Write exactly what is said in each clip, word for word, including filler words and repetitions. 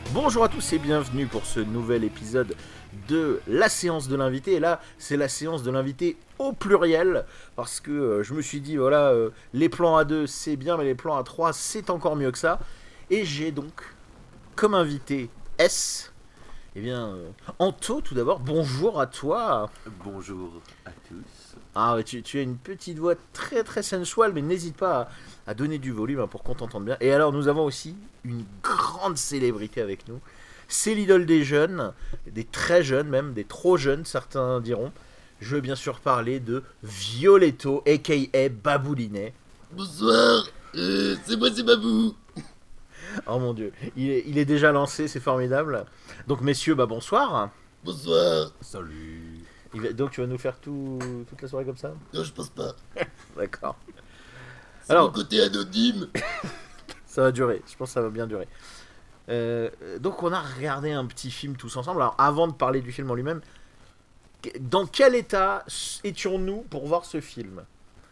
Bonjour à tous et bienvenue pour ce nouvel épisode de la séance de l'invité. Et là, c'est la séance de l'invité au pluriel, parce que euh, je me suis dit, voilà, euh, les plans à deux c'est bien, mais les plans à trois c'est encore mieux que ça. Et j'ai donc, comme invité S, eh bien, euh, Anto, tout d'abord, bonjour à toi. Bonjour à tous. Ah, tu, tu as une petite voix très très sensuelle, mais n'hésite pas à, à donner du volume hein, pour qu'on t'entende bien. Et alors, nous avons aussi une grande célébrité avec nous. C'est l'idole des jeunes, des très jeunes même, des trop jeunes, certains diront. Je veux bien sûr parler de Violetto, a k a. Baboulinet. Bonsoir, euh, c'est moi, c'est Babou. Oh mon dieu, il est, il est déjà lancé, c'est formidable. Donc messieurs, bah bonsoir. Bonsoir. Salut. Il va- donc tu vas nous faire tout, toute la soirée comme ça? Non, je pense pas. D'accord. C'est Alors- mon côté anonyme. Ça va durer, je pense que ça va bien durer. Euh, donc on a regardé un petit film tous ensemble. Alors avant de parler du film en lui-même, que- dans quel état étions-nous pour voir ce film?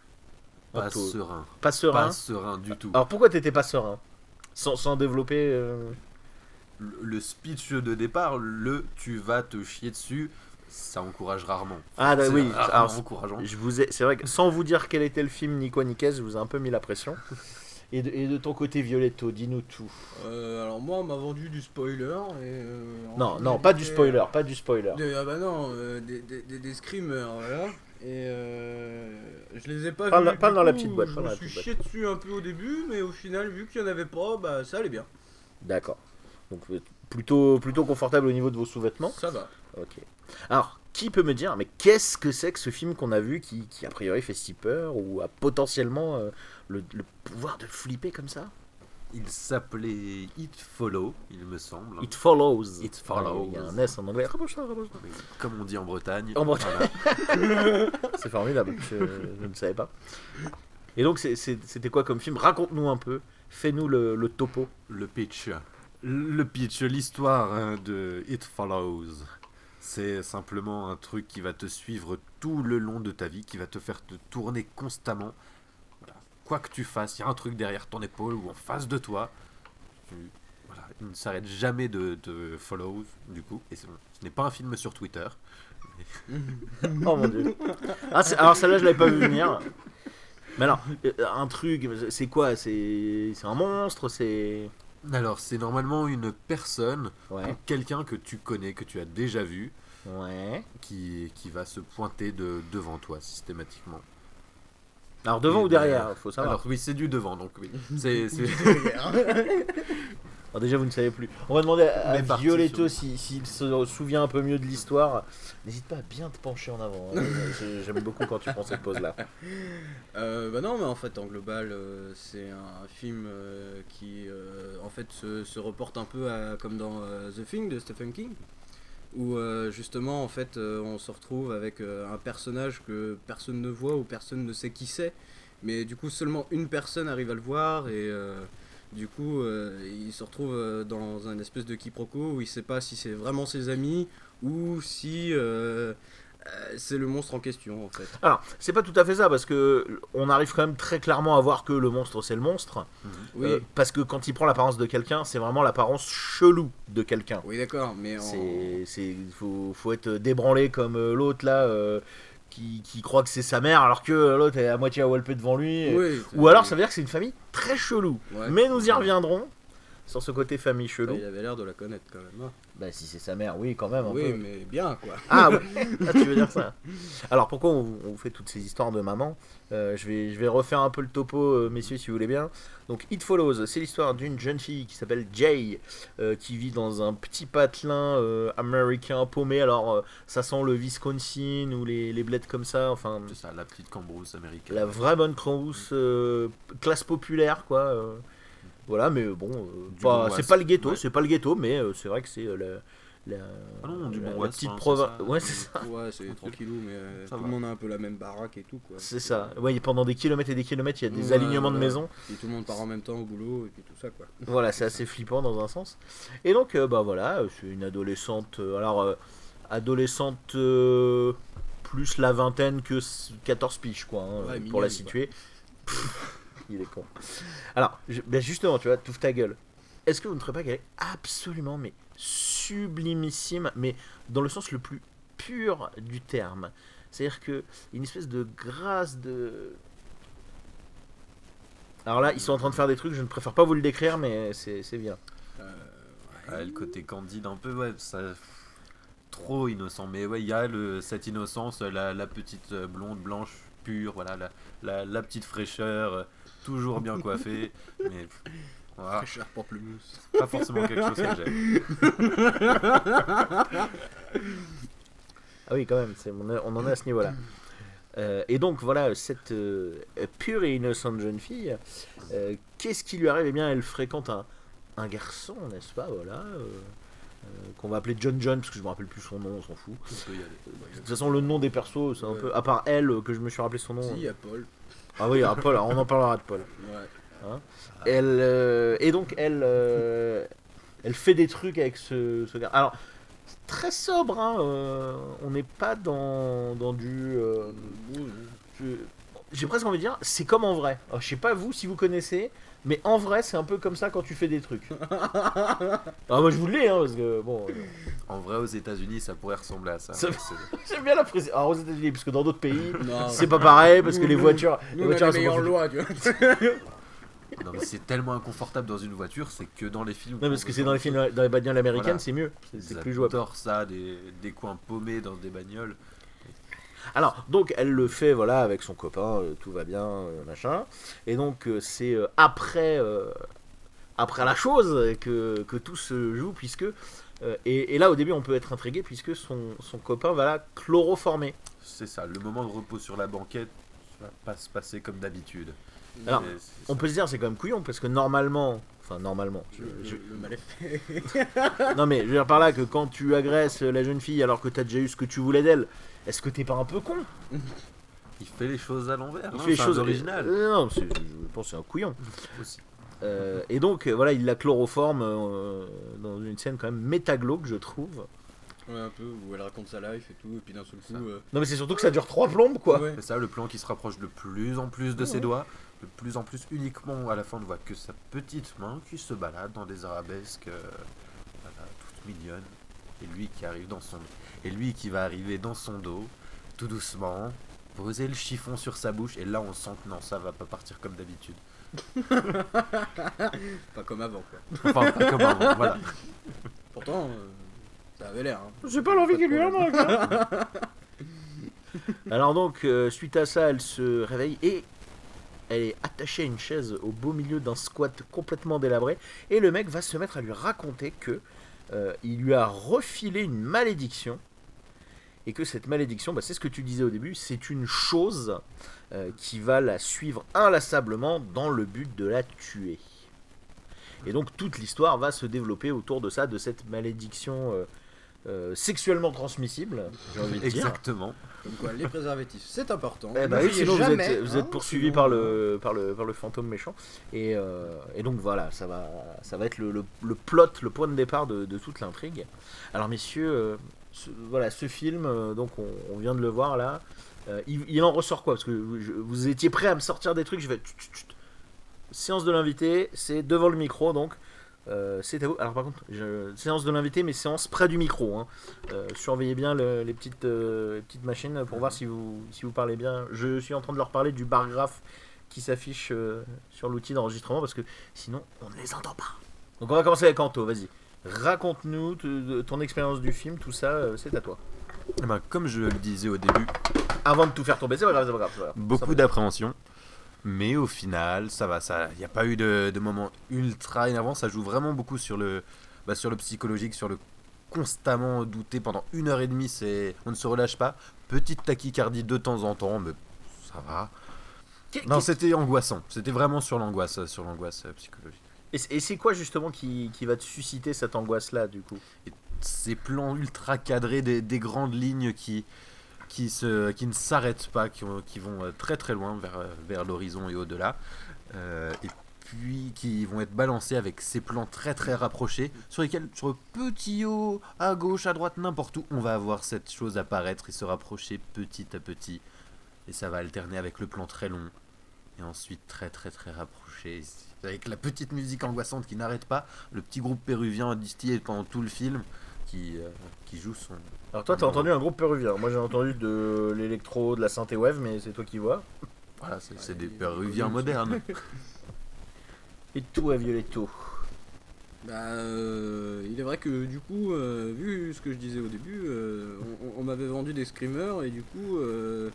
Pas Anto. serein. Pas serein. Pas serein du tout. Alors pourquoi t'étais pas serein? Sans, sans développer... euh, Le, le speech de départ, le tu vas te chier dessus, ça encourage rarement. Ah bah C'est oui, rarement alors, encourageant. je vous ai, c'est vrai que sans vous dire quel était le film ni quoi ni qu'est-ce, je vous ai un peu mis la pression. Et de, et de ton côté Violetto, dis-nous tout. Euh, alors moi on m'a vendu du spoiler et euh, en Non, fait, non, pas du des- spoiler, pas du spoiler. des- ah bah non, euh, des, des, des, des screamers, voilà. Et euh, je les ai pas Parle- vus. du parle dans la coup, petite boîte, Je parle dans me la suis petite chié dessus un peu au début, mais au final, vu qu'il y en avait pas, bah ça allait bien. D'accord. Donc euh, plutôt, plutôt confortable au niveau de vos sous-vêtements. Ça va. Ok. Alors, qui peut me dire, mais qu'est-ce que c'est que ce film qu'on a vu qui, qui a priori fait si peur ou a potentiellement euh, le, le pouvoir de flipper comme ça? Il s'appelait It Follow, il me semble. It Follows. It Follows. Il y a un S en anglais. Rapproche-toi, rapproche-toi. Mais comme on dit en Bretagne. En Bretagne. Voilà. C'est formidable, je, je ne savais pas. Et donc, c'est- c'est- c'était quoi comme film? Raconte-nous un peu, fais-nous le, le topo. Le pitch. Le pitch, l'histoire hein, de It Follows. C'est simplement un truc qui va te suivre tout le long de ta vie, qui va te faire te tourner constamment. Voilà. Quoi que tu fasses, il y a un truc derrière ton épaule ou en face de toi. Tu- voilà, il ne s'arrête jamais de, de follow, du coup. Et c'est bon. Ce n'est pas un film sur Twitter. Oh mon dieu. Ah, c'est- alors, celle-là, je l'avais pas vu venir. Mais alors, euh, un truc, c'est quoi? C'est c'est un monstre? C'est. Alors, c'est normalement une personne, Ouais. quelqu'un que tu connais, que tu as déjà vu, Ouais. qui, qui va se pointer de, devant toi systématiquement. Alors, devant Et ou derrière? Faut savoir. Alors oui, c'est du devant, donc oui. C'est, c'est... Alors, déjà, vous ne savez plus. On va demander à, On à est parti Violetto sur- si- s'il se souvient un peu mieux de l'histoire. N'hésite pas à bien te pencher en avant. hein. J'ai- J'aime beaucoup quand tu prends cette pause-là. Euh, bah non, mais en fait, en global, euh, c'est un film euh, qui, euh, en fait, se, se reporte un peu à, comme dans euh, The Thing de Stephen King, où euh, justement, en fait, euh, on se retrouve avec euh, un personnage que personne ne voit ou personne ne sait qui c'est, mais du coup, seulement une personne arrive à le voir et euh, du coup, euh, il se retrouve euh, dans un espèce de quiproquo où il sait pas si c'est vraiment ses amis ou si euh, euh, c'est le monstre en question, en fait. Alors, c'est pas tout à fait ça, parce que on arrive quand même très clairement à voir que le monstre, c'est le monstre. Oui. Euh, parce que quand il prend l'apparence de quelqu'un, c'est vraiment l'apparence chelou de quelqu'un. Oui, d'accord, mais en... C'est, c'est, faut, faut être débranlé comme euh, l'autre là, euh, qui, qui croit que c'est sa mère, alors que euh, l'autre est à moitié walpé devant lui. Et- Oui, Ou alors ça veut dire que c'est une famille très chelou. Ouais. Mais nous y reviendrons sur ce côté famille chelou. Ouais, il avait l'air de la connaître quand même. hein. Bah si c'est sa mère, oui quand même un Oui, peu. mais bien quoi. Ah, ouais. Ah, tu veux dire ça? Alors pourquoi on, on fait toutes ces histoires de maman? Euh, je, vais, je vais refaire un peu le topo, euh, messieurs, si vous voulez bien. Donc It Follows, c'est l'histoire d'une jeune fille qui s'appelle Jay, euh, qui vit dans un petit patelin euh, américain paumé. Alors euh, ça sent le Wisconsin ou les, les bleds comme ça, enfin C'est ça, la petite cambrousse américaine. la vraie bonne cambrousse, euh, classe populaire quoi. euh. Voilà, mais bon, euh, Du pas- bon c'est ouest, pas le ghetto, ouais. c'est pas le ghetto, mais euh, c'est vrai que c'est euh, la, la, Ah non, du la- bon la ouest, petite hein, c'est province. ça. Ouais, c'est ça. Ouais, c'est tranquillou, mais euh, Ça tout va. le monde a un peu la même baraque et tout quoi. C'est ça. Ouais, pendant des kilomètres et des kilomètres, il y a des Ouais, alignements de voilà. maisons. Et tout le monde part en même temps au boulot et puis tout ça quoi. Voilà, c'est assez flippant dans un sens. Et donc, euh, bah voilà, euh, c'est une adolescente. euh, alors, euh, adolescente euh, plus la vingtaine que s- quatorze piges, quoi, hein, Ouais, pour la mignonne, situer. Il est con. Alors, je- ben justement, tu vois, touffe ta gueule. est-ce que vous ne trouvez pas qu'elle est absolument mais sublimissime, mais dans le sens le plus pur du terme. C'est-à-dire que une espèce de grâce de... Alors là, ils sont en train de faire des trucs, je ne préfère pas vous le décrire, mais c'est, c'est bien. Euh, Ouais, le côté candide un peu, ouais, ça... trop innocent. Mais ouais, il y a le, cette innocence, la, la petite euh, blonde, blanche, pure, voilà, la, la, la petite fraîcheur, euh, toujours bien coiffée. Mais pff, voilà, fraîcheur pamplemousse. pas forcément quelque chose que j'aime. Ah oui, quand même, c'est, on, a- on en est à ce niveau-là. Euh, et donc voilà, cette euh, pure et innocente jeune fille, euh, qu'est-ce qui lui arrive? Eh bien, elle fréquente un, un garçon, n'est-ce pas? Voilà, euh, euh, qu'on va appeler John John, parce que je me rappelle plus son nom, on s'en fout. On peut y aller. De toute façon, le nom des persos, c'est un Ouais. peu. À part elle, euh, que je me suis rappelé son nom. Si, il y a Paul. Ah oui, à Paul, alors on en parlera de Paul. Ouais. Elle, euh, et donc, elle, euh, elle fait des trucs avec ce, ce gars. Alors, c'est très sobre, hein, euh, on n'est pas dans, dans du. euh, je- j'ai presque envie de dire, c'est comme en vrai. Alors, je sais pas vous si vous connaissez, mais en vrai, c'est un peu comme ça quand tu fais des trucs. Ah, moi, je vous le dis, hein, parce que bon. euh, En vrai, aux États-Unis, ça pourrait ressembler à ça. Ça- C'est- J'aime bien la précision. Alors, aux États-Unis, parce que dans d'autres pays, Non, c'est pas pareil, parce que les voitures. Les Nous, on a voitures les elles sont meilleures pas- lois, tu vois. Non, mais c'est tellement inconfortable dans une voiture, c'est que dans les films. Non, parce que c'est dans les films, dans les bagnoles américaines, Voilà. c'est mieux. C'est, c'est Ils plus jouable. adorent ça, des, des coins paumés dans des bagnoles. Alors, donc, elle le fait, voilà, avec son copain, euh, tout va bien, euh, machin. Et donc, euh, c'est euh, après, euh, après la chose que, que tout se joue, puisque. euh, et, et là, au début, on peut être intrigué, puisque son, son copain va la chloroformer. C'est ça, le moment de repos sur la banquette va pas se passer comme d'habitude. Alors, Mais c'est On ça. peut se dire, c'est quand même couillon, parce que normalement. Enfin, normalement. je- Le, je- le mal est fait. non, mais je veux dire par là que quand tu agresses la jeune fille alors que t'as déjà eu ce que tu voulais d'elle, est-ce que t'es pas un peu con? Il fait les choses à l'envers. Il hein, fait les c'est un choses original. Euh, non, c'est- je pense que c'est un couillon. Aussi. Euh, et donc, euh, voilà, il la chloroforme euh, dans une scène quand même métaglauque, je trouve. Ouais, un peu, où elle raconte sa life et tout, et puis d'un seul coup. Ça. euh, Non, mais c'est surtout que ça dure trois plombes, quoi. ouais. C'est ça, le plan qui se rapproche de plus en plus de ses doigts, de plus en plus uniquement à la fin on ne voit que sa petite main qui se balade dans des arabesques euh, voilà, toutes mignonnes. Et lui qui arrive dans son et lui qui va arriver dans son dos, tout doucement, poser le chiffon sur sa bouche, et là on sent que non, ça va pas partir comme d'habitude. Pas comme avant, quoi. Enfin, pas comme avant, voilà. Pourtant, euh, ça avait l'air. Hein. J'ai pas l'envie Pas de qu'il lui en problème. manque. hein. Alors donc, euh, suite à ça, elle se réveille et elle est attachée à une chaise au beau milieu d'un squat complètement délabré. Et le mec va se mettre à lui raconter que euh, il lui a refilé une malédiction. Et que cette malédiction, bah, c'est ce que tu disais au début, c'est une chose euh, qui va la suivre inlassablement dans le but de la tuer. Et donc toute l'histoire va se développer autour de ça, de cette malédiction euh, euh, sexuellement transmissible, j'ai envie de dire. Exactement. Comme quoi, les préservatifs, c'est important. Eh bah Ne oui, riez sinon vous jamais, êtes, vous hein, êtes poursuivi sinon, par, euh, le, par, le, par le fantôme méchant. Et, euh, et donc voilà, ça va, ça va être le, le, le plot, le point de départ de, de toute l'intrigue. Alors messieurs, euh, ce, voilà, ce film, euh, donc on, on vient de le voir là, euh, il, il en ressort quoi? Parce que vous, je- vous étiez prêts à me sortir des trucs, je vais... tchut, tchut, tchut. Séance de l'invité, c'est devant le micro donc. Euh, c'est à vous. Alors par contre, je- séance de l'invité, mais séance près du micro. Hein. Euh, surveillez bien le- les, petites, euh, les petites machines pour voir si vous, si vous parlez bien. Je suis en train de leur parler du bar graphe qui s'affiche euh, sur l'outil d'enregistrement parce que sinon on ne les entend pas. Donc on va commencer avec Anto, vas-y. Raconte-nous te- ton expérience du film, tout ça, euh, c'est à toi. Eh ben, comme je le disais au début, Avant de tout faire tomber, c'est pas grave, c'est pas grave. c'est pas grave. Ça beaucoup va. d'appréhension, mais au final ça va, ça il n'y a pas eu de, de moment ultra énervant, ça joue vraiment beaucoup sur le bah, sur le psychologique, sur le constamment douter pendant une heure et demie, c'est on ne se relâche pas, petite tachycardie de temps en temps, mais ça va. Qu'est- Non, qu'est- c'était angoissant, c'était vraiment sur l'angoisse, sur l'angoisse euh, psychologique. Et c'est- et c'est quoi justement qui, qui va te susciter cette angoisse là du coup? Ces plans ultra cadrés, des, des grandes lignes qui qui, se, qui ne s'arrêtent pas, qui, ont- qui vont euh, très très loin vers, euh, vers l'horizon et au-delà, euh, et puis qui vont être balancés avec ces plans très très rapprochés, sur lesquels, sur le petit haut, à gauche, à droite, n'importe où, on va avoir cette chose apparaître et se rapprocher petit à petit, et ça va alterner avec le plan très long, et ensuite très très très rapproché, avec la petite musique angoissante qui n'arrête pas, le petit groupe péruvien distillé pendant tout le film qui, euh, qui joue son... Alors toi, t'as Non. entendu un groupe péruvien. Moi, j'ai entendu de l'électro, de la synthé wave, mais c'est toi qui vois. Voilà, c'est, c'est Ouais, des il- péruviens il- modernes. Et tout à Violetto. Bah, euh, il est vrai que du coup, euh, vu ce que je disais au début, euh, on, on m'avait vendu des screamers et du coup, euh,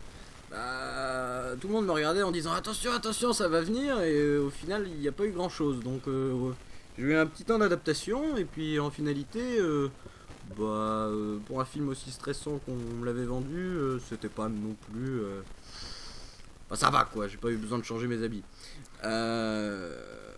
bah, tout le monde me regardait en disant attention, attention, ça va venir et euh, au final, il n'y a pas eu grand chose. Donc, euh, ouais. J'ai eu un petit temps d'adaptation et puis en finalité, euh, bah, euh, pour un film aussi stressant qu'on me l'avait vendu, euh, c'était pas non plus. Euh... Enfin, ça va quoi, j'ai pas eu besoin de changer mes habits. Euh.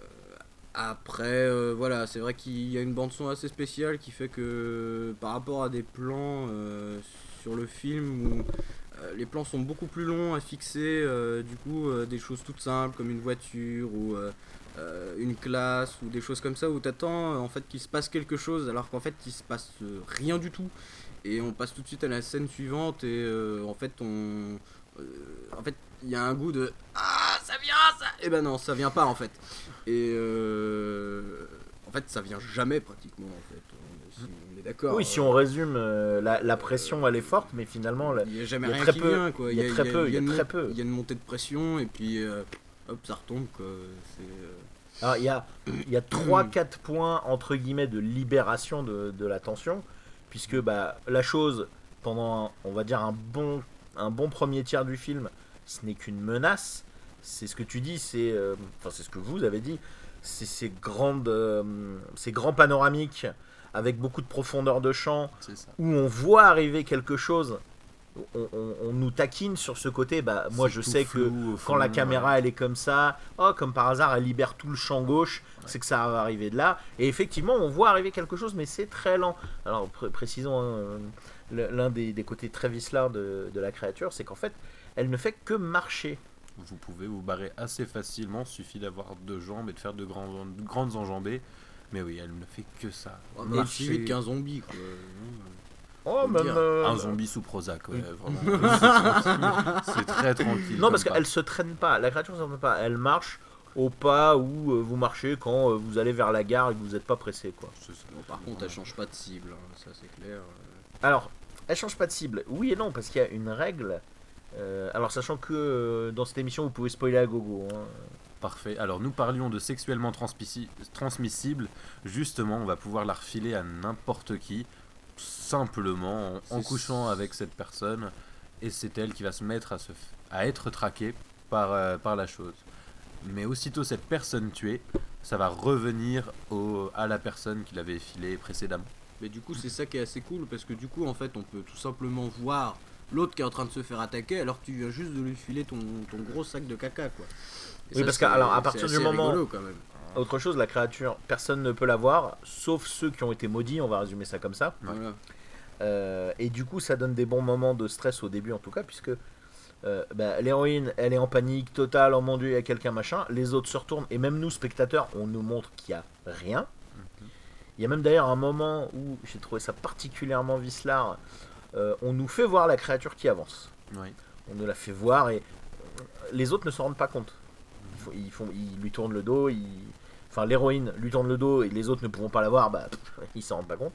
Après, euh, voilà, c'est vrai qu'il y a une bande-son assez spéciale qui fait que par rapport à des plans euh, sur le film où euh, les plans sont beaucoup plus longs à fixer, euh, du coup, euh, des choses toutes simples comme une voiture ou euh, euh, une classe ou des choses comme ça où t'attends euh, en fait qu'il se passe quelque chose alors qu'en fait il se passe euh, rien du tout et on passe tout de suite à la scène suivante et euh, en fait on. euh, en fait, il y a un goût de ah ça vient ça et ben non ça vient pas en fait et euh, en fait ça vient jamais pratiquement en fait on, si on est d'accord. Oui, si on résume, euh, la, la pression elle est forte, mais finalement, la- il y a jamais il y a rien très qui peu- vient quoi. il y a très peu, il y a une très mon- peu. il y a une montée de pression et puis euh, hop ça retombe quoi. C'est euh, alors il y a, il y a trois quatre points entre guillemets de libération de, de la tension, puisque bah, la chose, pendant, on va dire, un bon, un bon premier tiers du film, ce n'est qu'une menace. C'est ce que tu dis, c'est, euh, enfin c'est ce que vous avez dit, c'est ces grandes, euh, ces grands panoramiques avec beaucoup de profondeur de champ, C'est ça. où on voit arriver quelque chose, on, on- on nous taquine sur ce côté. Bah, moi C'est je tout sais que flou au quand la fond, caméra ouais. elle est comme ça, oh, comme par hasard elle libère tout le champ gauche, c'est que ça va arriver de là. Et effectivement on voit arriver quelque chose, mais c'est très lent. Alors pré- précisons, hein, euh, le- l'un des, des côtés très vicelards de, de la créature, c'est qu'en fait elle ne fait que marcher. Vous pouvez vous barrer assez facilement, suffit d'avoir deux jambes et de faire de, grands- de grandes enjambées. Mais oui, elle ne fait que ça. on Marcher. aussi vite qu'un zombie quoi. Oh, Faut le même, dire. euh, Un zombie sous Prozac, ouais, Oui. vraiment. C'est tranquille. C'est très tranquille. Non, comme parce pas. qu'elle se traîne pas. La créature ne se traîne pas. Elle marche au pas où euh, vous marchez quand euh, vous allez vers la gare et que vous n'êtes pas pressé, quoi. C'est ça. Bon, par contre elle change pas de cible, hein, ça c'est clair. Alors, elle change pas de cible. Oui et non, parce qu'il y a une règle. Euh, alors, sachant que euh, dans cette émission, vous pouvez spoiler à gogo. Hein. Parfait. Alors nous parlions de sexuellement transmissi- transmissible. Justement, on va pouvoir la refiler à n'importe qui, simplement en, en C'est- couchant avec cette personne, et c'est elle qui va se mettre à, se f- à être traquée par, euh, par la chose. Mais aussitôt cette personne tuée, ça va revenir au, à la personne qui l'avait filée précédemment. Mais du coup, c'est ça qui est assez cool parce que du coup, en fait, on peut tout simplement voir l'autre qui est en train de se faire attaquer alors que tu viens juste de lui filer ton, ton gros sac de caca, quoi. Et Oui, ça, parce que, c'est- alors, à c'est partir du assez moment- rigolo, quand même. Autre chose, la créature, personne ne peut la voir, sauf ceux qui ont été maudits, on va résumer ça comme ça. Ouais. Voilà. Euh, et du coup, ça donne des bons moments de stress au début, en tout cas, puisque euh, bah, l'héroïne, elle est en panique totale, oh mon dieu, il y a quelqu'un, machin. Les autres se retournent, et même nous, spectateurs, on nous montre qu'il n'y a rien. Il y a même d'ailleurs un moment où j'ai trouvé ça particulièrement vicelard. Euh, on nous fait voir la créature qui avance. Oui. On nous la fait voir et les autres ne s'en rendent pas compte. Ils, font, ils, font- ils lui tournent le dos, ils... enfin l'héroïne lui tourne le dos et les autres ne pouvant pas la voir, bah, pff, ils s'en rendent pas compte.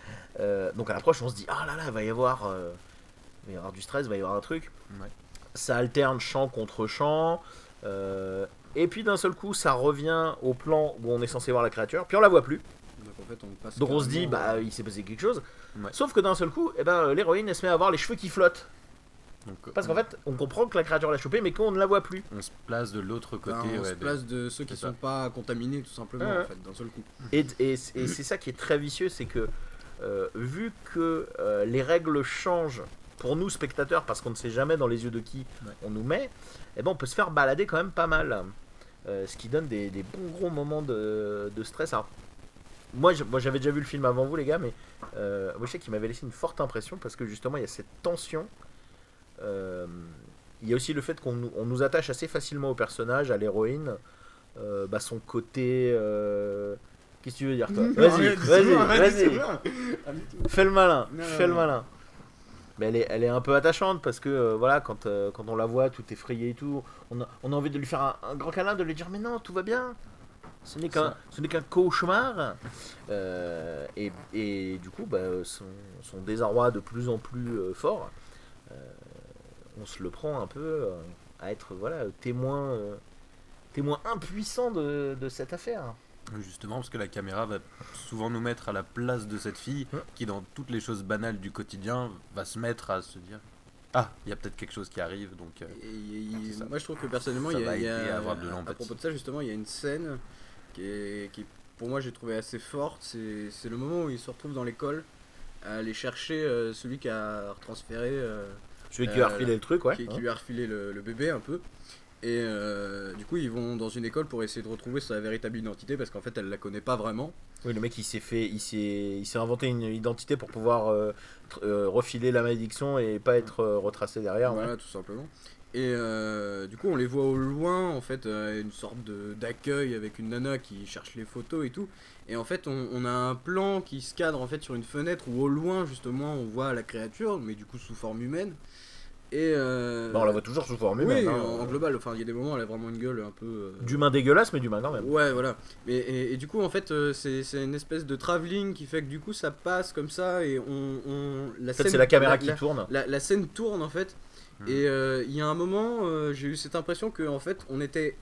Euh, donc à l'approche, on se dit ah là là, il va y avoir, euh, il va y avoir du stress, il va y avoir un truc. Ouais. Ça alterne champ contre champ. euh, et puis d'un seul coup, ça revient au plan où on est censé voir la créature, puis on la voit plus. Donc en fait, on passe. Donc on se dit, carrément, bah il s'est passé quelque chose. Ouais. Sauf que d'un seul coup, eh ben, l'héroïne elle se met à avoir les cheveux qui flottent. Donc, Parce qu'en on, fait, on comprend que la créature l'a chopé, mais qu'on ne la voit plus. on se place de l'autre côté. Enfin, on ouais, se de- place de ceux qui c'est ça. sont pas contaminés, tout simplement, Ouais, ouais. en fait, d'un seul coup. Et, et- et c'est ça qui est très vicieux, c'est que euh, vu que euh, les règles changent pour nous spectateurs, parce qu'on ne sait jamais dans les yeux de qui Ouais. on nous met, eh ben, on peut se faire balader quand même pas mal. Euh, ce qui donne des, des bons gros moments de, de stress. Alors, moi, je- moi, j'avais déjà vu le film avant vous, les gars, mais euh, moi, je sais qu'il m'avait laissé une forte impression parce que justement, il y a cette tension. Euh, il y a aussi le fait qu'on nous, on nous attache assez facilement au personnage, à l'héroïne. Euh, bah, son côté. euh, Qu'est-ce que tu veux dire, toi? Vas-y, vas-y, vas-y. Fais le malin, Non, fais le non. malin. mais elle est, elle est un peu attachante parce que euh, voilà, quand, euh, quand on la voit tout effrayée et tout, on a, on a envie de lui faire un, un grand câlin, de lui dire mais non, tout va bien. Ce n'est qu'un, ce n'est qu'un cauchemar. Euh, et, et du coup, bah, son, son désarroi de plus en plus euh, fort, euh, on se le prend un peu euh, à être voilà, témoin, euh, témoin impuissant de, de cette affaire. Justement, parce que la caméra va souvent nous mettre à la place de cette fille Ouais. qui, dans toutes les choses banales du quotidien, va se mettre à se dire ah, il y a peut-être quelque chose qui arrive, donc. euh, Et il- il- c'est ça. moi je trouve que personnellement Ça il y a, va il y a- aider à avoir de à l'empathie. propos de ça justement il y a une scène qui est, qui pour moi j'ai trouvé assez forte, c'est c'est le moment où il se retrouve dans l'école à aller chercher euh, celui qui a retransféré euh, Celui qui Euh, lui a refilé le truc, ouais. qui, qui hein. lui a refilé le, le bébé un peu. Et euh, du coup, ils vont dans une école pour essayer de retrouver sa véritable identité parce qu'en fait, elle la connaît pas vraiment. Oui, le mec il s'est fait, il s'est, il s'est inventé une identité pour pouvoir euh, tr- euh, refiler la malédiction et pas être euh, retracé derrière. Voilà, ouais. tout simplement. Et euh, du coup, on les voit au loin, en fait, euh, une sorte de- d'accueil avec une nana qui cherche les photos et tout. Et en fait, on, on a un plan qui se cadre en fait sur une fenêtre où au loin, justement, on voit la créature, mais du coup sous forme humaine. Et euh, Bah, on la voit toujours sous forme oui, humaine. hein. en, en global. Enfin, il y a des moments, où elle a vraiment une gueule un peu. euh, D'humain dégueulasse, mais d'humain quand même. Ouais, voilà. Et, et, et du coup, en fait, euh, c'est c'est une espèce de travelling qui fait que du coup, ça passe comme ça et on. on la En fait, scène- c'est la caméra la- qui la- tourne. La, la scène tourne en fait. Mhm. Et euh, il y a un moment, euh, j'ai eu cette impression que en fait, on était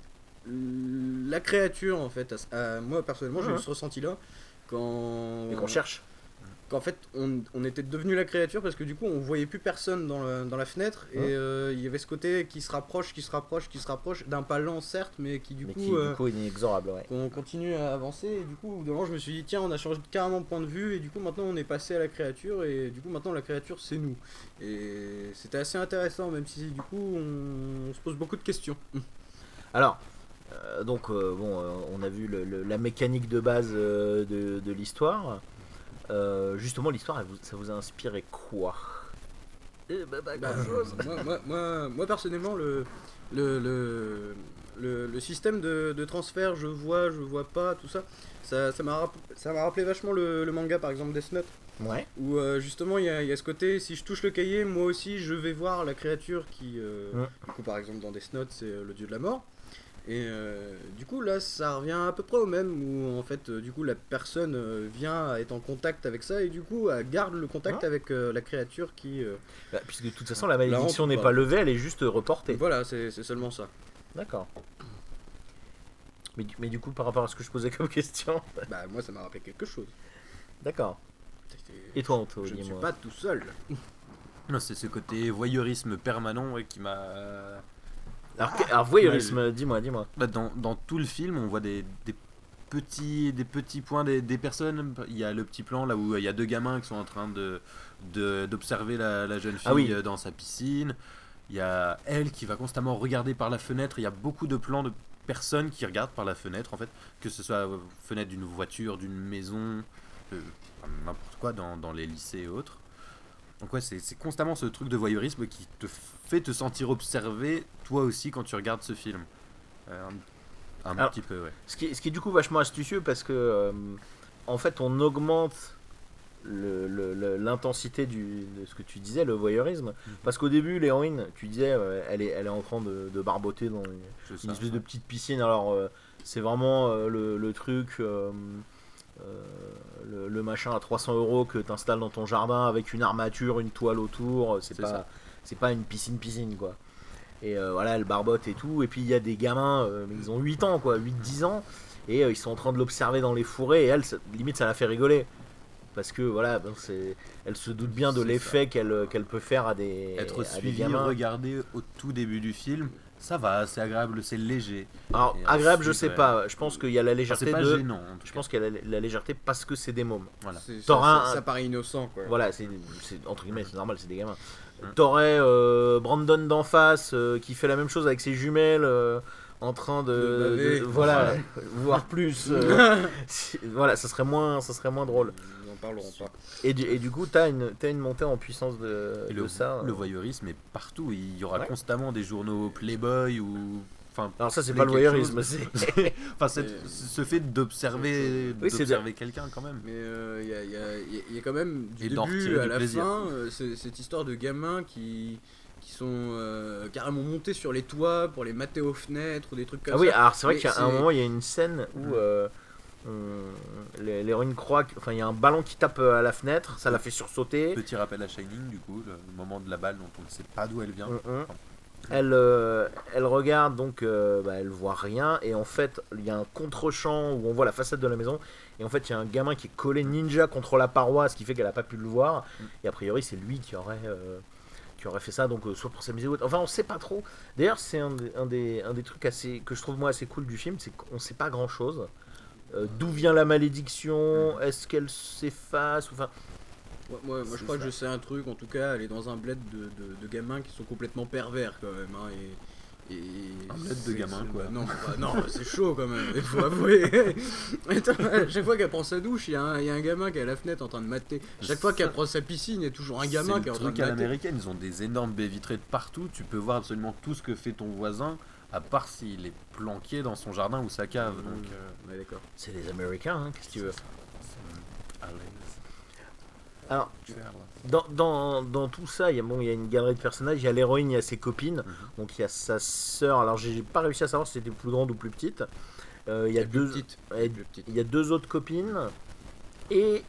la créature en fait. À- à- moi personnellement, j'ai Mhm. eu ce ressenti là quand. Et qu'on cherche. Qu'en fait, on, on était devenu la créature parce que du coup, on voyait plus personne dans, le- dans la fenêtre et Mhm. euh, il y avait ce côté qui se rapproche, qui se rapproche, qui se rapproche d'un pas lent certes, mais qui du mais coup. qui, euh, du coup, est inexorable, ouais. qu'on continue à avancer et du coup au bout d'un moment je me suis dit tiens on a changé carrément de point de vue et du coup maintenant on est passé à la créature et du coup maintenant la créature c'est nous et c'était assez intéressant même si du coup on, on se pose beaucoup de questions. Alors, euh, donc, euh, bon, euh, on a vu le- le- la mécanique de base euh, de, de l'histoire. Euh, justement, l'histoire, elle vous- ça vous a inspiré quoi? Eh ben, pas Bah, grand-chose. moi, moi, moi, moi, personnellement le, le, le, le, le système de, de transfert je vois, je vois pas tout ça ça ça m'a rapp- ça m'a rappelé vachement le, le manga par exemple Death Note. Ouais. Où euh, justement il y, a- il y a ce côté, si je touche le cahier, moi aussi je vais voir la créature qui. euh, Mm. Du coup, par exemple, dans Death Note, c'est euh, le dieu de la mort. Et euh, du coup, là ça revient à peu près au même, où en fait, euh, du coup, la personne euh, vient à être en contact avec ça, et du coup, elle garde le contact Ah. avec euh, la créature qui. euh, Bah, puisque de toute façon, la malédiction honte, n'est quoi. pas levée, elle est juste reportée. Voilà, c'est c'est seulement ça. D'accord. Mais, du- mais du coup, par rapport à ce que je posais comme question. Bah, moi ça m'a rappelé quelque chose. D'accord. C'était- Et toi, Anto, Je ne suis dis-moi. pas tout seul. Non, c'est ce côté voyeurisme permanent ouais, qui m'a. Alors, que- alors voyeurisme, dis-moi, dis-moi. Bah, dans, dans tout le film, on voit des, des petits, des petits points des, des personnes. Il y a le petit plan là où il y a deux gamins qui sont en train de, de- d'observer la, la jeune fille Ah oui. euh, dans sa piscine. Il y a elle qui va constamment regarder par la fenêtre. Il y a beaucoup de plans de personnes qui regardent par la fenêtre en fait, que ce soit euh, fenêtre d'une voiture, d'une maison, euh, n'importe quoi dans, dans les lycées et autres. Donc ouais, c'est, c'est constamment ce truc de voyeurisme qui te fait te sentir observé toi aussi quand tu regardes ce film. Euh, un un Alors, petit peu, ouais. Ce qui, est, ce qui est du coup vachement astucieux parce que euh, en fait on augmente le- le- le- l'intensité du, de ce que tu disais, le voyeurisme. Parce qu'au début, l'héroïne, tu disais, euh, elle, est, elle est en train de, de barboter dans une, C'est une ça, espèce de ouais. petite piscine. Alors euh, c'est vraiment euh, le, le truc, euh, euh, le, le machin à trois cents euros que tu installes dans ton jardin avec une armature, une toile autour. C'est C'est pas, ça. c'est pas une piscine piscine quoi. Et euh, voilà, elle barbote et tout. Et puis il y a des gamins, euh, mais ils ont huit ans quoi, huit dix ans. Et euh, ils sont en train de l'observer dans les fourrés. Et elle, ça- limite, ça la fait rigoler. Parce que voilà, ben, c'est, elle se doute bien de C'est l'effet qu'elle, qu'elle peut faire à des, Être à des suivi, gamins. regarder au tout début du film, ça va, c'est agréable, c'est léger. Alors, Et agréable, je ensuite, sais ouais. pas. Je pense qu'il y a la Enfin, légèreté c'est pas de. gênant. En tout Je cas. pense qu'il y a la, la légèreté parce que c'est des mômes. Voilà. C'est- ça, T'auras ça, un- ça paraît innocent quoi. Voilà, c'est, c'est entre guillemets, c'est normal, c'est des gamins. Mm. T'aurais euh, Brandon d'en face euh, qui fait la même chose avec ses jumelles euh, en train de, De baver. de- voilà, voire plus. euh, si- voilà, ça serait moins, ça serait moins drôle. Ils en parleront pas. Et du, et du coup, t'as une, t'as une montée en puissance de, Et de le, ça. le euh. voyeurisme est partout. Il y aura Ouais. constamment des journaux Playboy ou enfin, Alors ça c'est les pas le quelque voyeurisme, chose. c'est... enfin, c'est- Et- ce fait d'observer, Oui, c'est d'observer quelqu'un quand même. Mais il euh, y, a, y, a, y a- y a quand même du Et d'en début retirer à du la plaisir. fin euh, c'est- cette histoire de gamins qui, qui sont euh, carrément montés sur les toits pour les mater aux fenêtres ou des trucs comme Ah oui, ça. alors c'est vrai Mais qu'à un c'est- moment il y a une scène où euh, on- l'hé- l'héroïne croit, que- enfin il y a un ballon qui tape euh, à la fenêtre, ça la fait sursauter. Petit rappel à Shining, du coup, le moment de la balle dont on ne sait pas d'où elle vient. Hum, hum. Elle, euh, elle regarde donc, euh, bah, elle voit rien et en fait il y a un contre-champ où on voit la façade de la maison et en fait il y a un gamin qui est collé ninja contre la paroi, ce qui fait qu'elle a pas pu le voir et a priori c'est lui qui aurait euh, qui aurait fait ça donc euh, soit pour s'amuser ou autre. Enfin on sait pas trop. D'ailleurs c'est un, des- un des un des trucs assez que je trouve moi assez cool du film, c'est qu'on sait pas grand chose. D'où vient la malédiction? Est-ce qu'elle s'efface? Enfin Moi, moi, moi, je C'est crois ça. que je sais un truc, en tout cas, elle est dans un bled de, de, de gamins qui sont complètement pervers quand même. Hein, et, et Un bled de c'est- gamins, c'est- quoi. bah, non, bah, non, c'est chaud quand même, il faut avouer. Attends, à chaque fois qu'elle prend sa douche, il y, a un- il y a un gamin qui est à la fenêtre en train de mater. Chaque fois qu'elle prend sa piscine, il y a toujours un gamin C'est qui est le en train truc de à mater. l'américaine, ils ont des énormes baies vitrées de partout, tu peux voir absolument tout ce que fait ton voisin, à part s'il est planqué dans son jardin ou sa cave. Mmh. Donc, euh, Ouais, d'accord. c'est les Américains, hein, qu'est-ce que tu veux? c'est- à l'aise. Alors Tu vois, là. Dans, dans, dans tout ça, il y, a, bon, il y a une galerie de personnages. Il y a l'héroïne, il y a ses copines. Mhm. Donc il y a sa sœur. Alors j'ai pas réussi à savoir si c'était plus grande ou plus petite. Euh, il y a Elle est plus deux, petite, elle elle est est- plus petite. il y a deux autres copines. Et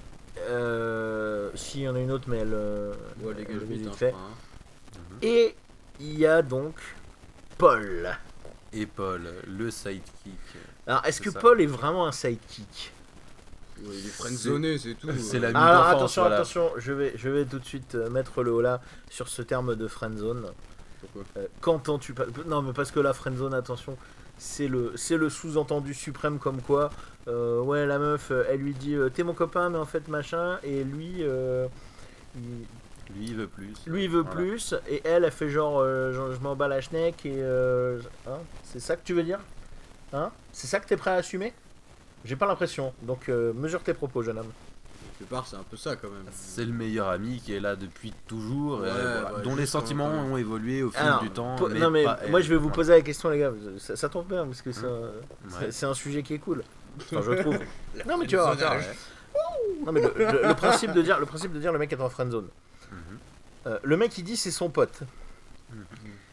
euh, si il y en a une autre, mais elle. euh, Ouais, les gars, elle je vite vite, hein, je fait. crois, hein. Et il y a donc Paul. Et Paul, le sidekick. Alors est-ce C'est que ça. Paul est vraiment un sidekick? Ouais, il est friendzoné, c'est tout. c'est euh. la- Ami Alors d'enfance, attention, voilà. attention, je vais, je vais tout de suite euh, mettre le haut là sur ce terme de friendzone. Pourquoi Euh, Qu'entends-tu pas? Non, mais parce que la friendzone, attention, c'est le, c'est le sous-entendu suprême comme quoi, euh, ouais, la meuf, euh, elle lui dit, euh, t'es mon copain, mais en fait machin, et lui, euh, il- Lui, il veut plus. lui il veut Voilà. plus, et elle, elle fait genre, euh, genre, je m'en bats la schneck, et euh, hein, c'est ça que tu veux dire? Hein? C'est ça que t'es prêt à assumer? J'ai pas l'impression, donc euh, mesure tes propos, jeune homme. Quelque part, c'est un peu ça quand même. C'est le meilleur ami qui est là depuis toujours, Ouais, euh, voilà, ouais, dont les juste quand- sentiments quand- ont évolué au fil Alors, du temps. po- non mais pas moi elle. je vais vous Voilà. poser la question les gars, ça, ça tombe bien parce que c'est un, c'est- Ouais. c'est un sujet qui est cool. Enfin, je trouve. La Non mais tu vois, friendzonage. attends, non mais le, le- le principe de dire le principe de dire le mec est en friendzone. Mhm. Euh, le mec il dit c'est son pote. Mhm.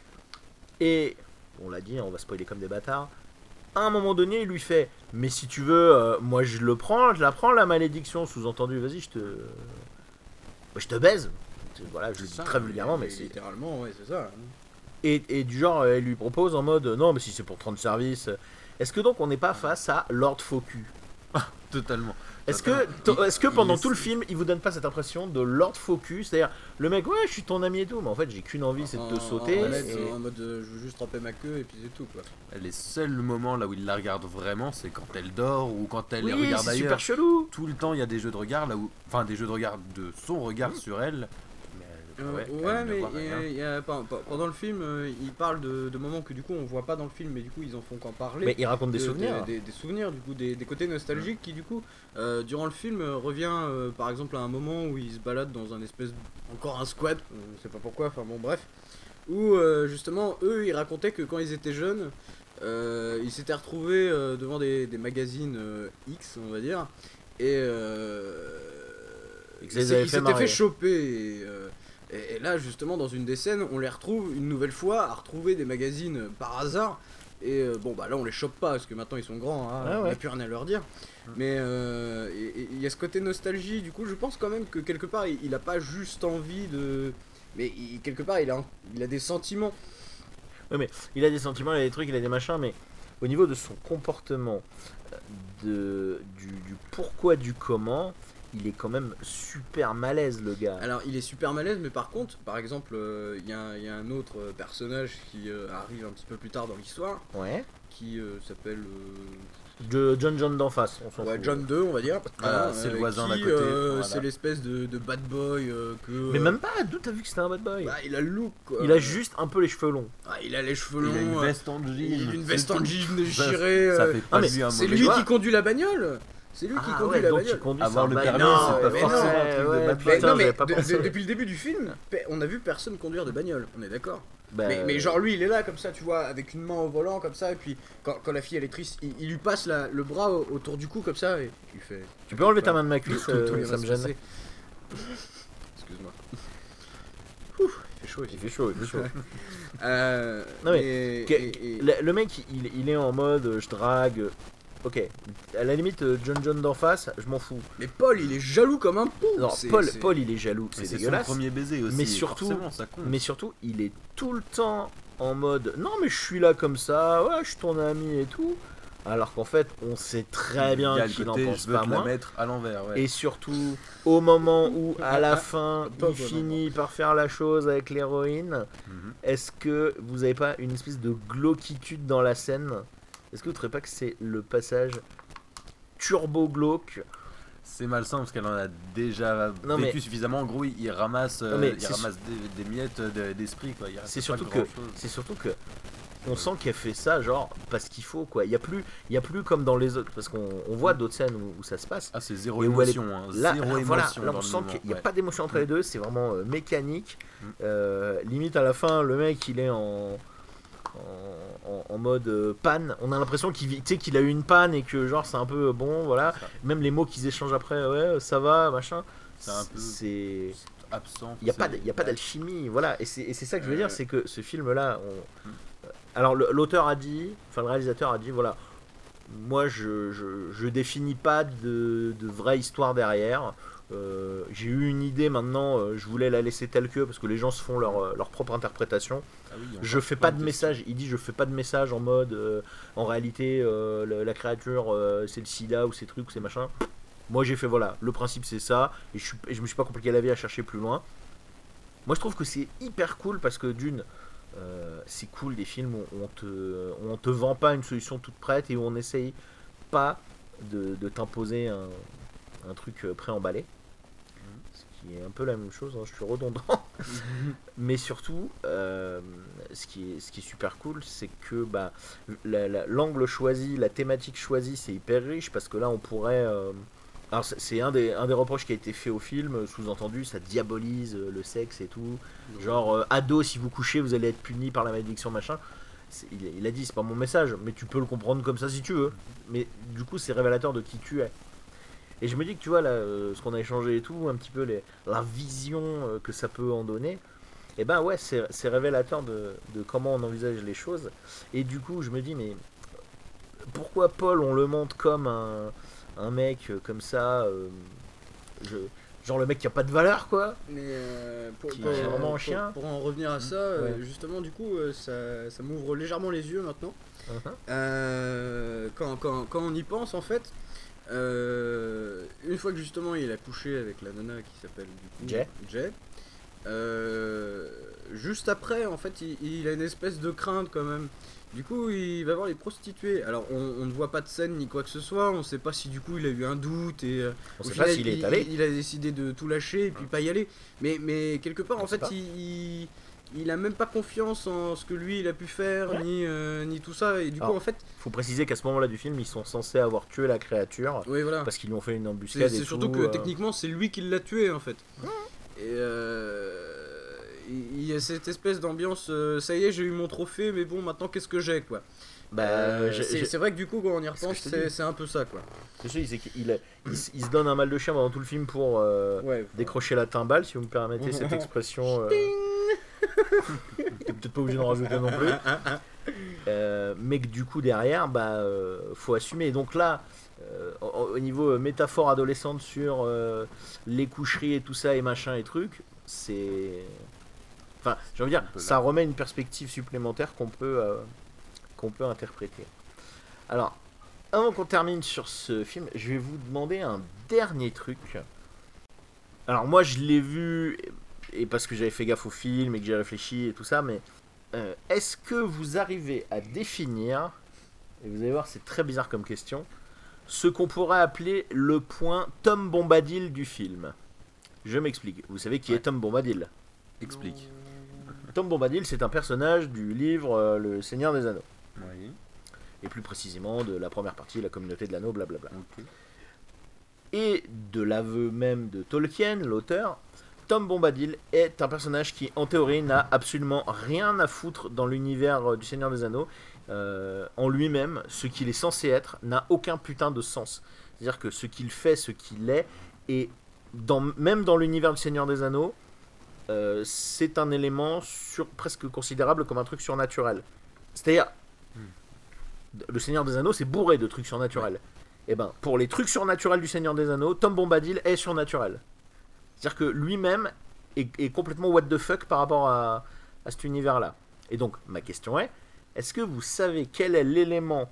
Et on l'a dit, on va spoiler comme des bâtards. À un moment donné, il lui fait mais si tu veux, euh, moi je le prends, je la prends la malédiction, sous-entendu, vas-y, je te je te baise. Voilà, je le dis Ça, très vulgairement, mais li- c'est littéralement, ouais, c'est ça. et, et du genre, elle lui propose en mode non, mais si c'est pour te rendre service. Est-ce que donc on n'est pas face à Lord Faux cul? Totalement. Est-ce que, Totalement. est-ce que Il- pendant il tout le est- film, il vous donne pas cette impression de Lord Faux cul? C'est-à-dire, le mec, ouais, je suis ton ami et tout, mais en fait, j'ai qu'une envie, c'est de te En- sauter. En, honnête, et- en mode euh, je veux juste tremper ma queue et puis c'est tout quoi. Les seuls moments là où il la regarde vraiment, c'est quand elle dort ou quand elle les Oui, regarde c'est ailleurs. super chelou. Tout le temps, il y a des jeux de regard là où, enfin, des jeux de regard de son regard sur elle. Mais elle- Euh, ouais, ouais, elle ne mais voit il y a- rien. il y a- pe- pe- pendant le film, euh, il parle de, de moments que du coup on voit pas dans le film, mais du coup ils en font qu'en parler. Mais il raconte des De- souvenirs. Des, des- des souvenirs, du coup, des, des côtés nostalgiques qui, du coup, euh, durant le film, euh, revient euh, par exemple à un moment où il se balade dans un espèce. Encore un squat, on sait pas pourquoi, enfin bon, bref. Où euh, justement, eux ils racontaient que quand ils étaient jeunes, euh, ils s'étaient retrouvés euh, devant des, des magazines euh, X, on va dire, et. Euh, Et ils que ça les s'é- avait ils fait s'étaient marrer. fait choper. Et, euh, et- et là, justement, dans une des scènes, on les retrouve une nouvelle fois à retrouver des magazines euh, par hasard. Et euh, bon, bah là, on les chope pas parce que maintenant ils sont grands, hein, Ah on ouais. n'a plus rien à leur dire. Mais euh, et- et il y a ce côté nostalgie, du coup, je pense quand même que quelque part, il, il a pas juste envie de. Mais il- quelque part, il a, il a des sentiments. Il a des sentiments, il a des trucs, il a des machins, mais au niveau de son comportement, euh, de, du, du pourquoi, du comment, il est quand même super malaise, le gars. Alors, il est super malaise, mais par contre, par exemple, euh, il y, a un- il y a un autre euh, personnage qui euh, arrive un petit peu plus tard dans l'histoire, Ouais. qui euh, s'appelle. euh, De John John d'en face, on s'en Ouais, fout. John deux, on va dire. Voilà, Hein, c'est le euh, voisin qui, d'à côté, euh, voilà. C'est l'espèce de, de bad boy euh, que. Mais euh, même pas, d'où t'as vu que c'était un bad boy? bah, il a le look. Quoi. Il a juste un peu les cheveux longs. Ah, il a les cheveux longs. Il a une euh, veste en jean. il a une c'est veste en tout. jean Ça- déchirée. Ça euh, fait pas mais de lui un C'est mauvais lui joueur. qui conduit la bagnole. C'est lui qui Ah conduit ouais, la donc il bagnole. conduit Avoir sa le bagnole. permis, c'est pas mais forcément non, un truc de ouais, bad putain, boy. Mais non, mais j'avais pas de- pensé. de- depuis le début du film, pe- on a vu personne conduire de bagnole. On est d'accord. Bah, Mais, mais genre lui il est là comme ça tu vois avec une main au volant comme ça et puis quand, quand la fille elle est triste il, il lui passe la, le bras au- autour du cou comme ça et il fait tu peux enlever ta main de ma cuisse, Tout- tout euh, ira ça me se gêne. passer. Excuse-moi. Ouf, il fait chaud ici. Il fait chaud, il fait chaud. Euh, Non, mais et- Que- et- et- le, le mec, il, il est en mode euh, je drague. euh, Ok, à la limite, euh, John John d'en face, je m'en fous. Mais Paul il est jaloux comme un pou. Non, C'est- Paul, c'est- Paul, il est jaloux, Mais c'est c'est son dégueulasse. premier baiser aussi. Mais et surtout- forcément, ça compte. Mais surtout, il est tout le temps en mode non, mais je suis là comme ça, ouais, je suis ton ami et tout. Alors qu'en fait, on sait très Il y a bien le qu'il en côté, pense je veux pas te la moins. mettre à l'envers. Ouais. Et surtout, au moment où, à la fin, Pas il vraiment. finit par faire la chose avec l'héroïne, Mhm. est-ce que vous avez pas une espèce de glauquitude dans la scène? Est-ce que vous ne trouvez pas que c'est le passage turbo glauque? C'est malsain parce qu'elle en a déjà Non, vécu mais- suffisamment. En gros, il, il ramasse, euh, Non, mais il c'est ramasse des, des miettes de- d'esprit. Quoi. Il reste C'est pas surtout que- grand-chose. C'est surtout que on sent qu'elle fait ça genre parce qu'il faut quoi. Il y a plus, il y a plus comme dans les autres parce qu'on on voit d'autres scènes où, où ça se passe. Ah, c'est zéro Et où elle est- émotion. Hein. Là, zéro là, émotion. voilà, là dans on le sent moment, qu'il n'y a ouais. pas d'émotion entre les deux, c'est vraiment euh, mécanique. Mm. Euh, limite à la fin, le mec il est en en, en- en mode euh, panne. On a l'impression qu'il vit- tu sais, qu'il a eu une panne et que genre c'est un peu euh, bon, voilà. Ça, Même les mots qu'ils échangent après, ouais, ça va, machin. C'est un peu- C'est absent. il n'y a pas, c'est- d- il y a pas ouais. d'alchimie, voilà. Et c'est et c'est ça que je veux Euh. dire, c'est que ce film-là, on- Mm. alors le- l'auteur a dit, enfin le réalisateur a dit, voilà, moi je, je, je définis pas de, de vraie histoire derrière. Euh, j'ai eu une idée maintenant, euh, je voulais la laisser telle que parce que les gens se font leur, euh, leur propre interprétation. Ah oui, on Je va fais se pas prendre de une message, il dit je fais pas de message en mode euh, en réalité euh, le- la créature euh, c'est le sida ou ces trucs ou ces machins. Moi j'ai fait voilà, le principe c'est ça et je, suis, et je me suis pas compliqué la vie à chercher plus loin. Moi je trouve que c'est hyper cool parce que d'une euh, c'est cool des films où on te, où on te vend pas une solution toute prête et où on essaye pas de, de t'imposer un, un truc euh, préemballé. Ce qui est un peu la même chose, hein, je suis redondant. Mais surtout, euh, ce, qui est, ce qui est super cool, c'est que bah, la- la- l'angle choisi, la thématique choisie, c'est hyper riche parce que là, on pourrait. euh, alors, c'est- c'est un des, un des reproches qui a été fait au film, sous-entendu, ça diabolise euh, le sexe et tout. Genre, euh, ado, si vous couchez, vous allez être puni par la malédiction, machin. C'est- Il, il a dit, c'est pas mon message, mais tu peux le comprendre comme ça si tu veux. Mais du coup, c'est révélateur de qui tu es. Et je me dis que tu vois, là, euh, ce qu'on a échangé et tout, un petit peu les, la vision euh, que ça peut en donner, et ben ouais, c'est c'est révélateur de, de comment on envisage les choses. Et du coup, je me dis, mais pourquoi Paul, on le montre comme un, un mec euh, comme ça, euh, je- genre le mec qui a pas de valeur, quoi. Mais euh, pour, Qui pour- est vraiment un pour- chien. pour en revenir à ça, euh, Ouais. justement, du coup, euh, ça, ça m'ouvre légèrement les yeux maintenant. Mhm. Euh, quand, quand, quand on y pense, en fait, euh, une fois que justement il a couché avec la nana qui s'appelle du coup Jay. Jay, euh, juste après, en fait, il, il a une espèce de crainte quand même. Du coup, il va voir les prostituées. Alors, on, on ne voit pas de scène ni quoi que ce soit. On sait pas si du coup il a eu un doute et euh, On au sait final, pas s'il il, est allé. il- il a décidé de tout lâcher et puis pas y aller. Mais, mais quelque part, On en sait fait, pas. il, il, il a même pas confiance en ce que lui il a pu faire Ouais. ni, euh, ni tout ça. Et du Alors, coup, en fait, Faut préciser qu'à ce moment-là du film, ils sont censés avoir tué la créature oui, voilà. parce qu'ils lui ont fait une C'est embuscade. c'est et surtout tout, que euh, techniquement, c'est lui qui l'a tué en fait. Et euh, il il y a cette espèce d'ambiance. euh, ça y est, j'ai eu mon trophée, mais bon, maintenant qu'est-ce que j'ai quoi. Bah, Euh, j'ai- c'est j'ai- c'est vrai que du coup, quand on y que repense, je te c'est dis. c'est un peu ça quoi. je sais, c'est qu'il a- il, s- il se donne un mal de chien pendant tout le film pour euh, Ouais. décrocher la timbale, si vous me permettez cette expression. euh, T'es peut-être pas obligé d'en rajouter non plus. Euh, mais que du coup derrière, bah, euh, faut assumer. Et donc là, euh, au, au niveau euh, métaphore adolescente sur euh, les coucheries et tout ça et machin et trucs, c'est, enfin, j'ai envie de dire, Un peu là. ça remet une perspective supplémentaire qu'on peut euh, qu'on peut interpréter. Alors, avant qu'on termine sur ce film, je vais vous demander un dernier truc. Alors moi, je l'ai vu et parce que j'avais fait gaffe au film et que j'ai réfléchi et tout ça, mais euh, est-ce que vous arrivez à définir, et vous allez voir c'est très bizarre comme question, ce qu'on pourrait appeler le point Tom Bombadil du film? Je m'explique. Vous savez qui Ouais. est Tom Bombadil? Explique. Tom Bombadil, c'est un personnage du livre euh, Le Seigneur des Anneaux. Oui. Et plus précisément de la première partie, la communauté de l'anneau, blablabla. Ok. Et de l'aveu même de Tolkien, l'auteur, Tom Bombadil est un personnage qui, en théorie, n'a absolument rien à foutre dans l'univers euh, du Seigneur des Anneaux. Euh, en lui-même, ce qu'il est censé être n'a aucun putain de sens. C'est-à-dire que ce qu'il fait, ce qu'il est, et dans, même dans l'univers du Seigneur des Anneaux, euh, c'est un élément sur, presque considérable comme un truc surnaturel. C'est-à-dire, hmm. le Seigneur des Anneaux, c'est bourré de trucs surnaturels. Et ben, pour les trucs surnaturels du Seigneur des Anneaux, Tom Bombadil est surnaturel. C'est-à-dire que lui-même est, est complètement what the fuck par rapport à, à cet univers-là. Et donc, ma question est, est-ce que vous savez quel est l'élément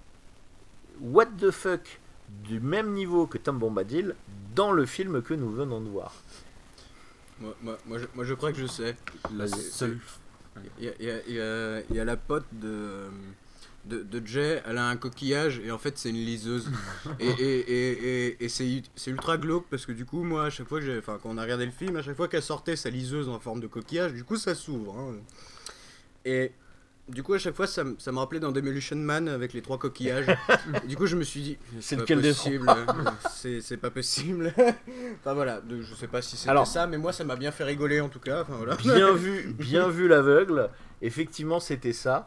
what the fuck du même niveau que Tom Bombadil dans le film que nous venons de voir? Moi, moi, moi, je, moi je crois que je sais. La seule... Il y a, il y a- il y a- il y a la pote de, de, de Jay, elle a un coquillage et en fait c'est une liseuse. et et, et, et, et c'est, c'est ultra glauque parce que du coup, moi, à chaque fois que j'ai, enfin, quand on a regardé le film, à chaque fois qu'elle sortait sa liseuse en forme de coquillage, du coup ça s'ouvre. Hein. Et du coup, à chaque fois, ça, me- ça me rappelait dans Demolition Man avec les trois coquillages. Du coup, je me suis dit, C'est pas lequel des possible, c'est, c'est pas possible. Enfin voilà, de- je sais pas si c'était Alors- ça, mais moi ça m'a bien fait rigoler en tout cas. Enfin voilà. Bien vu, bien vu l'aveugle. Effectivement, c'était ça.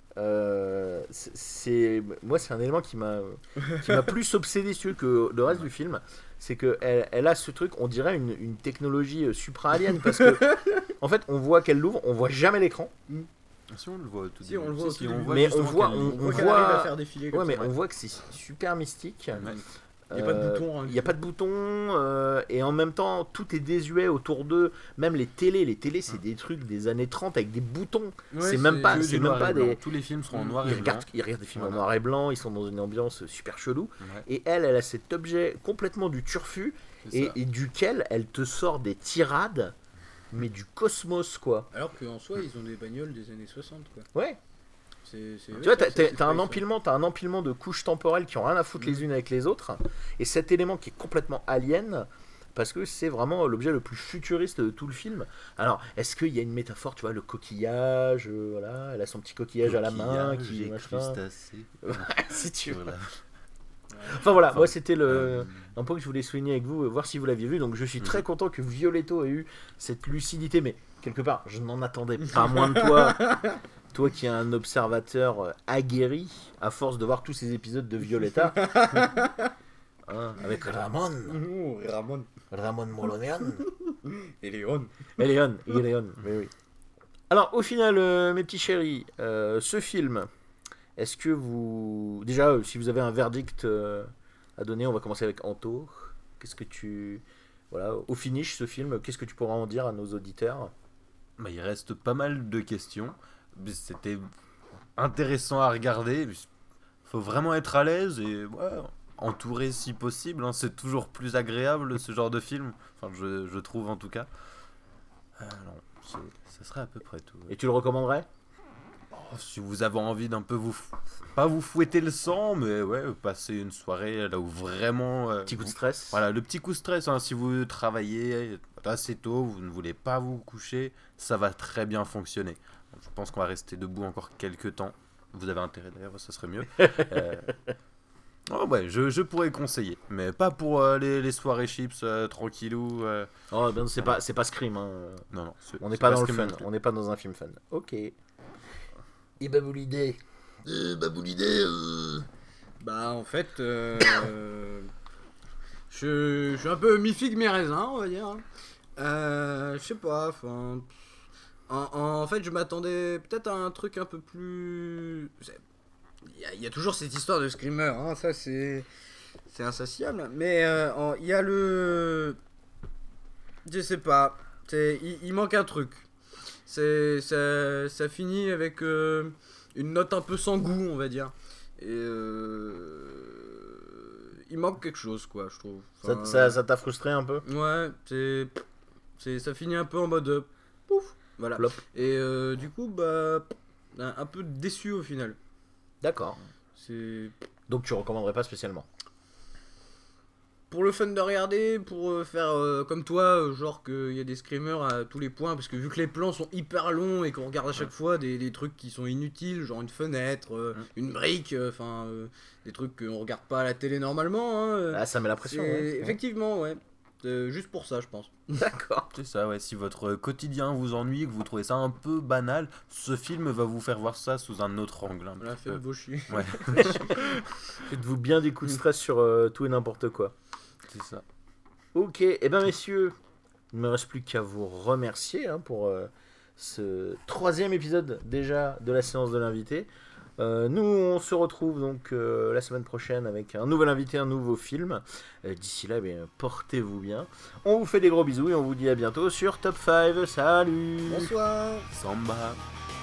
Euh, c'est- c'est moi, c'est un élément qui m'a qui m'a plus obsédé sur que le reste du film. C'est que elle, elle a ce truc, on dirait une, une technologie euh, supra-alien parce que en fait, on voit qu'elle l'ouvre, on voit jamais l'écran. Si on le voit au tout Si, on le voit au tout début. Mais justement on voit- qu'elle on- l'ouvre. On voit qu'elle voit- arrive à faire défiler comme Ouais, mais ça. on voit que c'est super mystique. Ouais. Il y a pas de Euh, bouton, hein, Il n'y a pas de bouton. euh, et en même temps, tout est désuet autour d'eux. Même les télés. Les télés, c'est des trucs des années trente avec des boutons. Ouais, c'est même pas, Que c'est du même noir pas et blanc. des. Tous les films seront en Ils noir Ils et blanc. regardent, ils regardent des films en Voilà. noir et blanc. Ils sont dans une ambiance super chelou. Ouais, Et elle, elle a cet objet complètement du turfu. c'est Et, ça. et duquel elle te sort des tirades. Mais du cosmos, quoi. Alors qu'en soi, ils ont des bagnoles des années soixante, quoi. Ouais. C'est, c'est, Tu vois, t'as, c'est- t'as- c'est t'as pas un ça. empilement, t'as un empilement de couches temporelles qui ont rien à foutre les unes avec les autres, et cet élément qui est complètement alien, parce que c'est vraiment l'objet le plus futuriste de tout le film. Alors, est-ce qu'il y a une métaphore, tu vois, le coquillage, euh, voilà, elle a son petit coquillage à la main, Coquillage qui et machin. crustacés. Si tu veux. Voilà. Enfin voilà, Enfin, moi c'était le Euh, un point que je voulais souligner avec vous, euh, voir si vous l'aviez vu. Donc je suis très Mhm. content que Violetto ait eu cette lucidité, mais quelque part, je n'en attendais pas moins de toi. Toi qui es un observateur euh, aguerri, à force de voir tous ces épisodes de Violetta. Hein, avec Ramon, Oh, Ramon Ramon Molonian. et Léon. Et Léon, et Léon, oui, oui. Alors, au final, euh, mes petits chéris, euh, ce film, est-ce que vous... Déjà, euh, si vous avez un verdict euh, à donner, on va commencer avec Anto. Qu'est-ce que tu... Voilà, au finish, ce film, qu'est-ce que tu pourras en dire à nos auditeurs? Bah, il reste pas mal de questions. Mais c'était intéressant à regarder. Il faut vraiment être à l'aise et ouais, entouré si possible. Hein. C'est toujours plus agréable ce genre de film. Enfin, je, je trouve en tout cas. Euh, non, c'est- ça serait à peu près tout. Et tu le recommanderais? Oh, si vous avez envie d'un peu vous... f- Pas vous fouetter le sang, mais ouais, passer une soirée là où vraiment... euh, Petit coup de vous- stress? Voilà, le petit coup de stress, hein, si vous travaillez assez tôt, vous ne voulez pas vous coucher, ça va très bien fonctionner. Je pense qu'on va rester debout encore quelques temps. Vous avez intérêt d'ailleurs, ça serait mieux. Euh, oh, ouais, je, je pourrais conseiller, mais pas pour euh, les, les soirées chips euh, tranquillou. euh, Oh, ben, c'est pas, c'est pas Scream, hein. Non, non. c'est- On n'est c'est pas dans ce le que fun, me- on n'est pas dans un film fun. Ok. Et bah, vous l'idée. Euh, bah, vous l'idée, euh... Bah, en fait, euh, euh, je, je suis un peu mi-figue mi-raisin, on va dire. hein. Euh, je sais pas, enfin. En, en fait, je m'attendais peut-être à un truc un peu plus. c'est- Il y, a- il y a toujours cette histoire de screamer, hein, ça c'est. C'est insatiable. Mais euh, en- il y a le. Je sais pas. c'est- Il, il manque un truc. C'est, ça, ça finit avec euh, une note un peu sans goût, on va dire. Et euh, il manque quelque chose, quoi, je trouve. Ça, Enfin, ça, ça t'a frustré un peu? Ouais, c'est, c'est, ça finit un peu en mode euh, pouf, voilà. Plop. Et euh, du coup, bah, un, un peu déçu au final. D'accord. C'est Donc tu recommanderais pas spécialement? pour le fun de regarder, pour euh, faire euh, comme toi, euh, genre qu'il y a des screamers à tous les points, parce que vu que les plans sont hyper longs et qu'on regarde à chaque fois des, des trucs qui sont inutiles, genre une fenêtre, euh, Ouais. une brique, enfin euh, des trucs qu'on regarde pas à la télé normalement. Hein, euh. Ah, ça met la pression. C'est- hein. Effectivement, ouais. C'est juste pour ça, je pense. D'accord. C'est ça, ouais. Si votre quotidien vous ennuie, que vous trouvez ça un peu banal, ce film va vous faire voir ça sous un autre angle. Un Voilà, petit peu. faites vos chiens. Ouais, Faites-vous bien des coups de stress sur euh, tout et n'importe quoi. c'est ça. Ok, et eh ben messieurs, il ne me reste plus qu'à vous remercier hein, pour euh, ce troisième épisode déjà de la séance de l'invité. Euh, nous, on se retrouve donc euh, la semaine prochaine avec un nouvel invité, un nouveau film. Euh, D'ici là, eh bien, portez-vous bien. On vous fait des gros bisous et on vous dit à bientôt sur Top cinq. Salut. Bonsoir. Samba.